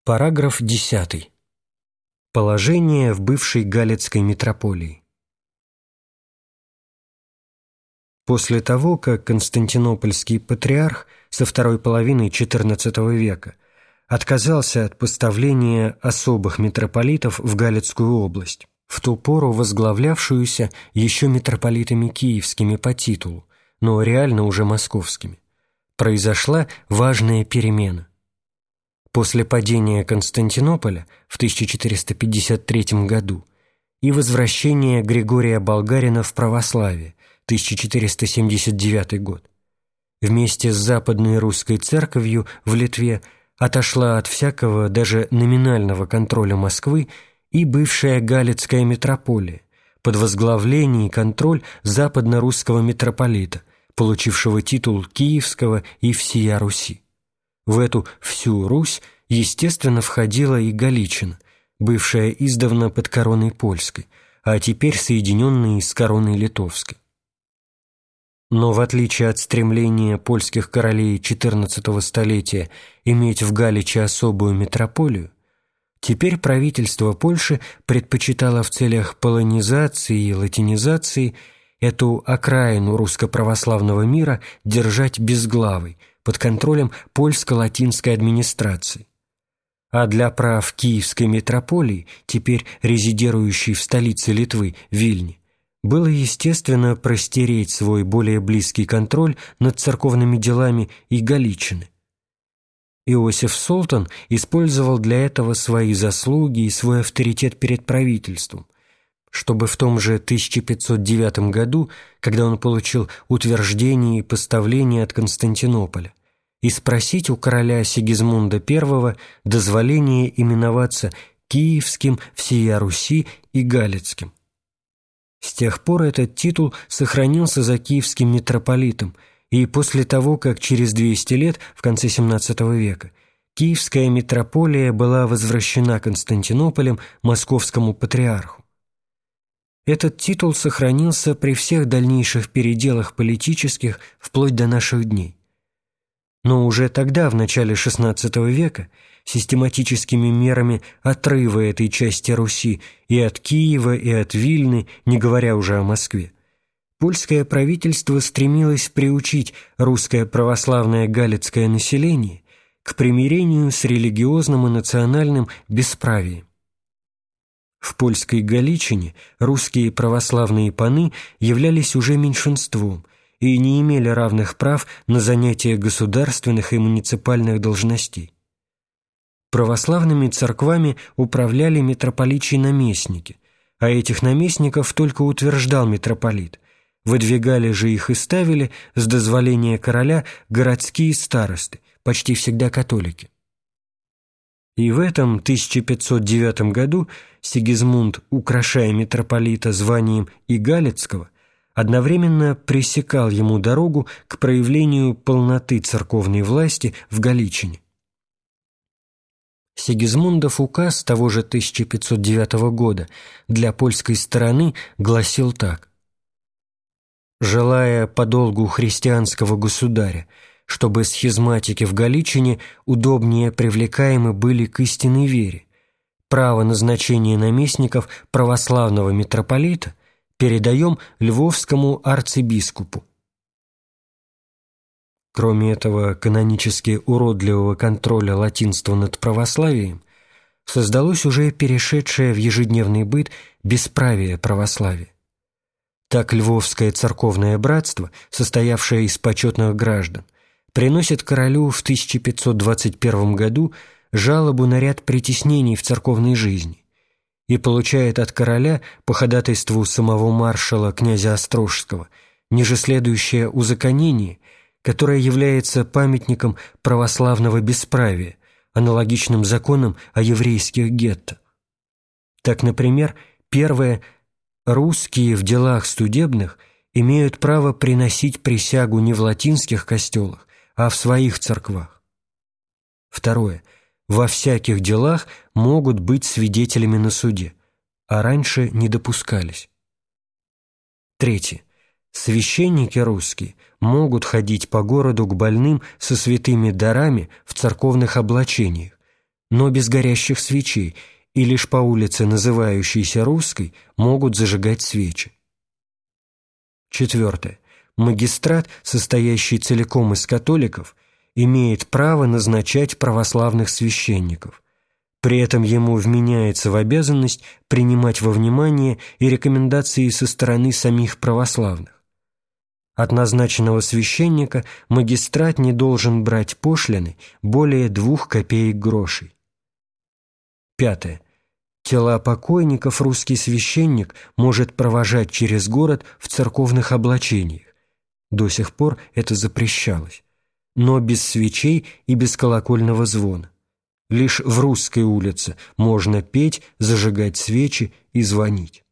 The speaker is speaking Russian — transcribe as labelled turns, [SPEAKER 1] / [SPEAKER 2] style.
[SPEAKER 1] Параграф 10. Положение в бывшей Галицкой митрополии. После того, как Константинопольский патриарх со второй половины XIV века отказался от поставления особых митрополитов в Галицкую область, в ту пору возглавлявшуюся еще митрополитами киевскими по титулу, но реально уже московскими, произошла важная перемена. После падения Константинополя в 1453 году и возвращения Григория Болгарина в православие 1479 год, вместе с Западной Русской Церковью в Литве отошла от всякого даже номинального контроля Москвы и бывшая Галицкая митрополия под возглавление и контроль западно-русского митрополита, получившего титул Киевского и всея Руси. В эту всю Русь, естественно, входила и Галичина, бывшая издавна под короной польской, а теперь соединенная с короной литовской. Но в отличие от стремления польских королей XIV столетия иметь в Галиче особую митрополию, теперь правительство Польши предпочитало в целях полонизации и латинизации эту окраину русско-православного мира держать безглавой, под контролем польско-латинской администрации. А для прав Киевской митрополии, теперь резидирующей в столице Литвы, Вильне, было естественно простереть свой более близкий контроль над церковными делами и Галичины. Иосиф Солтан использовал для этого свои заслуги и свой авторитет перед правительством, чтобы в том же 1509 году, когда он получил утверждение и поставление от Константинополя, и спросить у короля Сигизмунда I дозволение именоваться Киевским, всея Руси и Галицким. С тех пор этот титул сохранился за киевским митрополитом, и после того, как через 200 лет, в конце XVII века, Киевская митрополия была возвращена Константинополем московскому патриарху. Этот титул сохранился при всех дальнейших переделах политических вплоть до наших дней. Но уже тогда, в начале XVI века, систематическими мерами отрыва этой части Руси и от Киева, и от Вильны, не говоря уже о Москве, польское правительство стремилось приучить русское православное галицкое население к примирению с религиозным и национальным бесправием. В польской Галичине русские православные паны являлись уже меньшинством и не имели равных прав на занятие государственных и муниципальных должностей. Православными церквами управляли митрополичьи наместники, а этих наместников только утверждал митрополит, выдвигали же их и ставили с дозволения короля городские старосты, почти всегда католики. И в этом 1509 году Сигизмунд, украшая митрополита званием и Галицкого, одновременно пресекал ему дорогу к проявлению полноты церковной власти в Галичине. Сигизмундов указ того же 1509 года для польской стороны гласил так: «Желая по долгу христианского государя, чтобы схизматики в Галичине удобнее привлекаемы были к истинной вере, право назначения наместников православного митрополита передаем львовскому арцибискупу». Кроме этого канонически уродливого контроля латинства над православием, создалось уже перешедшее в ежедневный быт бесправие православия. Так Львовское церковное братство, состоявшее из почетных граждан, приносит королю в 1521 году жалобу на ряд притеснений в церковной жизни и получает от короля по ходатайству самого маршала князя Острожского нижеследующее узаконение, которое является памятником православного бесправия, аналогичным законам о еврейских гетто. Так, например, первое: русские в делах судебных имеют право приносить присягу не в латинских костелах, а в своих церквах. Второе: во всяких делах могут быть свидетелями на суде, а раньше не допускались. Третье: священники русские могут ходить по городу к больным со святыми дарами в церковных облачениях, но без горящих свечей, и лишь по улице, называющейся Русской, могут зажигать свечи. 4. Магистрат, состоящий целиком из католиков, имеет право назначать православных священников. При этом ему вменяется в обязанность принимать во внимание и рекомендации со стороны самих православных. От назначенного священника магистрат не должен брать пошлины более 2 копеек грошей. 5. Тела покойников русский священник может провожать через город в церковных облачениях. До сих пор это запрещалось, но без свечей и без колокольного звона. Лишь в Русской улице можно петь, зажигать свечи и звонить.